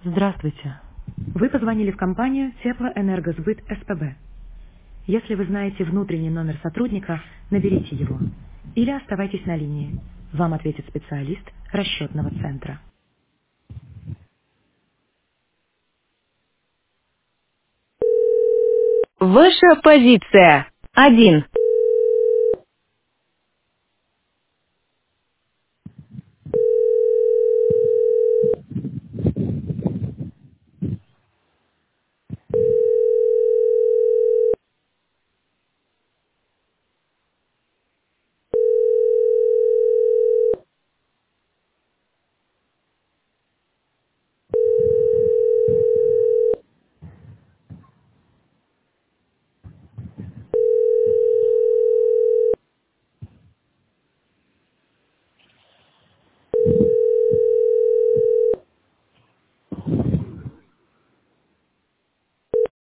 Здравствуйте. Вы позвонили в компанию Теплоэнергосбыт СПБ. Если вы знаете внутренний номер сотрудника, наберите его. Или оставайтесь на линии. Вам ответит специалист расчетного центра. Ваша позиция. 1.